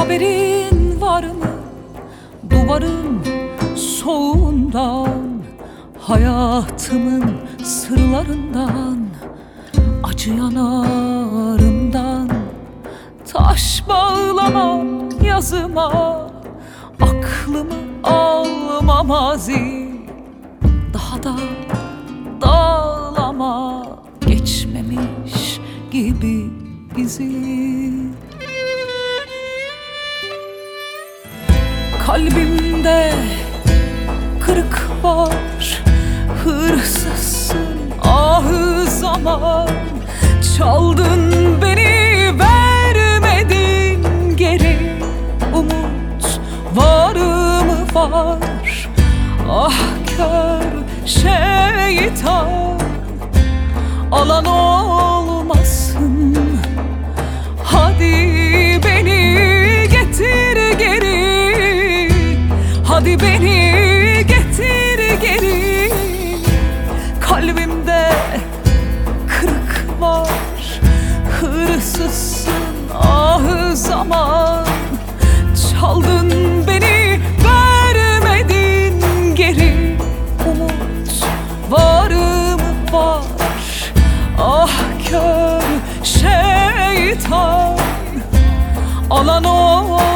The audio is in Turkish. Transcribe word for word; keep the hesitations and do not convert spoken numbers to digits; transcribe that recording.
Haberin var mı duvarın soğuğundan, hayatımın sırlarından, acı yanarımdan? Taş bağlama yazıma, aklımı alma mazi. Daha da dağlama, geçmemiş gibi izi. Kalbimde kırık var, hırsızsın ahı zaman. Çaldın beni, vermedin geri. Umut var mı var? Ah kör şeytan, alan olmasın. Hadi beni getir geri, hadi beni getir geri. Kalbimde kırık var, hırsızsın ahı zaman. Çaldın beni, vermedin geri. Umut var mı var? Ah kör şeytan, alan o